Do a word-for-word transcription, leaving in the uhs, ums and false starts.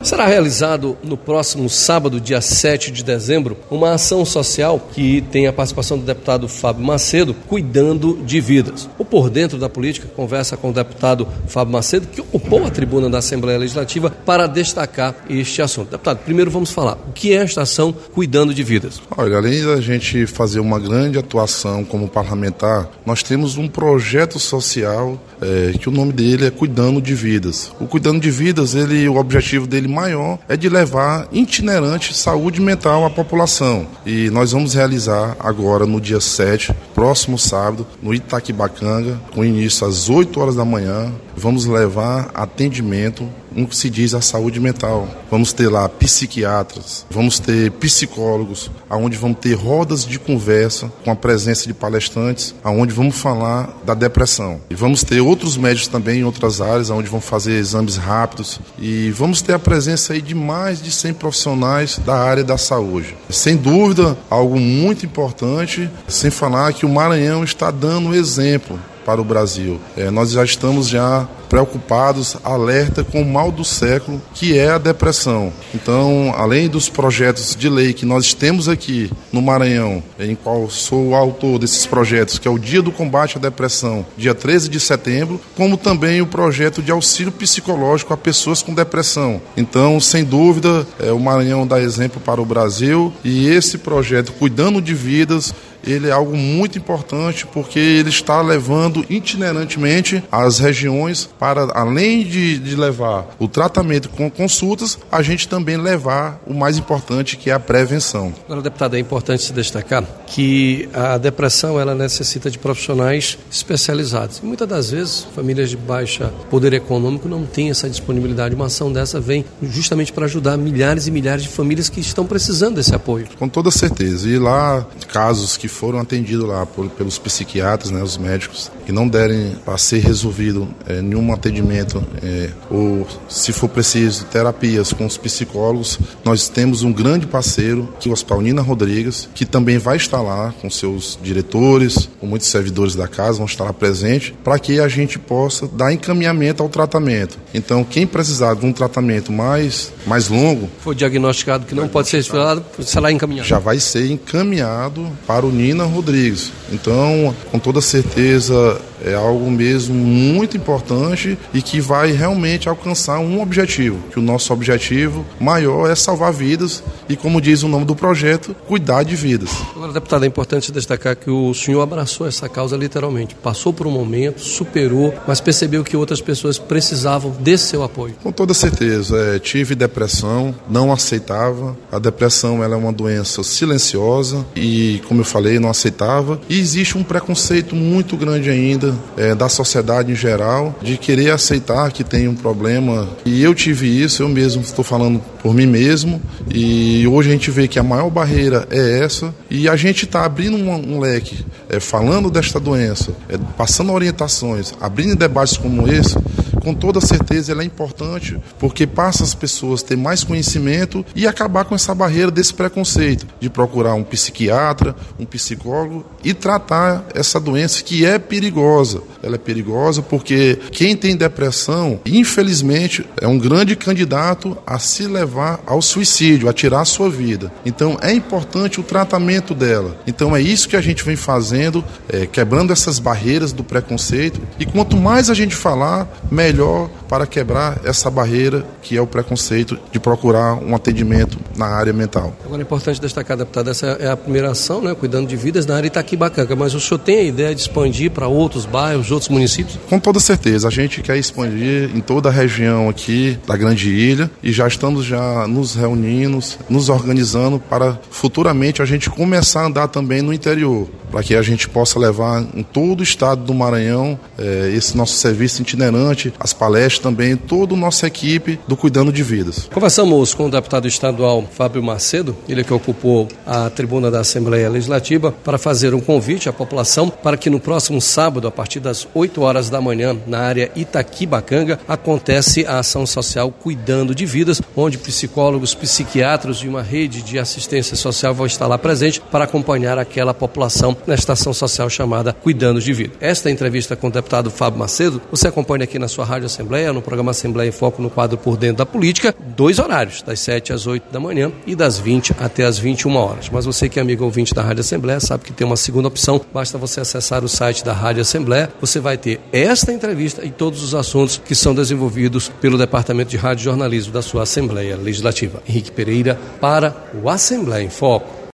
Será realizado no próximo sábado, dia sete de dezembro, uma ação social que tem a participação do deputado Fábio Macedo, cuidando de vidas. O Por Dentro da Política conversa com o deputado Fábio Macedo, que ocupou a tribuna da Assembleia Legislativa para destacar este assunto. Deputado, primeiro vamos falar, o que é esta ação cuidando de vidas? Olha, além da gente fazer uma grande atuação como parlamentar, nós temos um projeto social é, que o nome dele é Cuidando de Vidas. O Cuidando de Vidas, ele, o objetivo dele maior é de levar itinerante saúde mental à população. E nós vamos realizar agora no dia sete, próximo sábado, no Itaquibacanga, com início às oito horas da manhã. Vamos levar atendimento no que se diz a saúde mental. Vamos ter lá psiquiatras, vamos ter psicólogos, aonde vamos ter rodas de conversa com a presença de palestrantes, aonde vamos falar da depressão. E vamos ter outros médicos também em outras áreas, aonde vão fazer exames rápidos. E vamos ter a presença aí de mais de cem profissionais da área da saúde. Sem dúvida, algo muito importante, sem falar que o Maranhão está dando exemplo para o Brasil. É, nós já estamos já preocupados, alerta com o mal do século, que é a depressão. Então, além dos projetos de lei que nós temos aqui no Maranhão, em qual sou o autor desses projetos, que é o Dia do Combate à Depressão, dia treze de setembro, como também o projeto de auxílio psicológico a pessoas com depressão. Então, sem dúvida, é, o Maranhão dá exemplo para o Brasil, e esse projeto, Cuidando de Vidas, ele é algo muito importante porque ele está levando itinerantemente as regiões para, além de, de levar o tratamento com consultas, a gente também levar o mais importante, que é a prevenção. Agora, deputado, é importante se destacar que a depressão ela necessita de profissionais especializados. E muitas das vezes, famílias de baixa poder econômico não têm essa disponibilidade. Uma ação dessa vem justamente para ajudar milhares e milhares de famílias que estão precisando desse apoio. Com toda certeza. E lá, casos que foram atendidos lá por, pelos psiquiatras, né, os médicos, que não derem para ser resolvido é, nenhum atendimento, é, ou se for preciso, terapias com os psicólogos, nós temos um grande parceiro, que é o Hospital Nina Rodrigues, que também vai estar lá com seus diretores, com muitos servidores da casa, vão estar lá presentes, para que a gente possa dar encaminhamento ao tratamento. Então, quem precisar de um tratamento mais, mais longo... Foi diagnosticado que não pode ser esperado, será encaminhado. Já vai ser encaminhado para o Nina Rodrigues. Então, com toda certeza, é algo mesmo muito importante e que vai realmente alcançar um objetivo, que o nosso objetivo maior é salvar vidas e, como diz o nome do projeto, cuidar de vidas. Agora, deputado, é importante destacar que o senhor abraçou essa causa literalmente, passou por um momento, superou, mas percebeu que outras pessoas precisavam desse seu apoio. Com toda certeza, é, tive depressão, não aceitava, a depressão ela é uma doença silenciosa e, como eu falei, não aceitava, e existe um preconceito muito grande ainda é, da sociedade em geral, de querer aceitar que tem um problema, e eu tive isso, eu mesmo estou falando por mim mesmo, e hoje a gente vê que a maior barreira é essa, e a gente está abrindo um, um leque, é, falando desta doença, é, passando orientações, abrindo debates como esse, com toda certeza ela é importante, porque passa as pessoas a ter mais conhecimento e acabar com essa barreira desse preconceito, de procurar um psiquiatra, um psicólogo e tratar essa doença que é perigosa. Ela é perigosa porque quem tem depressão, infelizmente, é um grande candidato a se levar ao suicídio, a tirar a sua vida. Então é importante o tratamento dela. Então é isso que a gente vem fazendo, é, quebrando essas barreiras do preconceito, e quanto mais a gente falar, melhor para quebrar essa barreira que é o preconceito de procurar um atendimento na área mental. Agora é importante destacar, deputado, essa é a primeira ação, né, cuidando de vidas na área Itaquibacanga, mas o senhor tem a ideia de expandir para outros bairros, outros municípios? Com toda certeza, a gente quer expandir em toda a região aqui da Grande Ilha e já estamos já nos reunindo, nos organizando para futuramente a gente começar a andar também no interior, para que a gente possa levar em todo o estado do Maranhão eh, esse nosso serviço itinerante, as palestras também, toda a nossa equipe do Cuidando de Vidas. Conversamos com o deputado estadual Fábio Macedo, ele que ocupou a tribuna da Assembleia Legislativa, para fazer um convite à população para que no próximo sábado, a partir das oito horas da manhã, na área Itaquibacanga, acontece a ação social Cuidando de Vidas, onde psicólogos, psiquiatras e uma rede de assistência social vão estar lá presentes para acompanhar aquela população nesta ação social chamada Cuidando de Vida. Esta entrevista com o deputado Fábio Macedo, você acompanha aqui na sua Rádio Assembleia, no programa Assembleia em Foco, no quadro Por Dentro da Política, dois horários, das sete às oito da manhã e das vinte até as vinte e uma horas. Mas você que é amigo ouvinte da Rádio Assembleia sabe que tem uma segunda opção, basta você acessar o site da Rádio Assembleia, você vai ter esta entrevista e todos os assuntos que são desenvolvidos pelo Departamento de Rádio e Jornalismo da sua Assembleia Legislativa. Henrique Pereira para o Assembleia em Foco.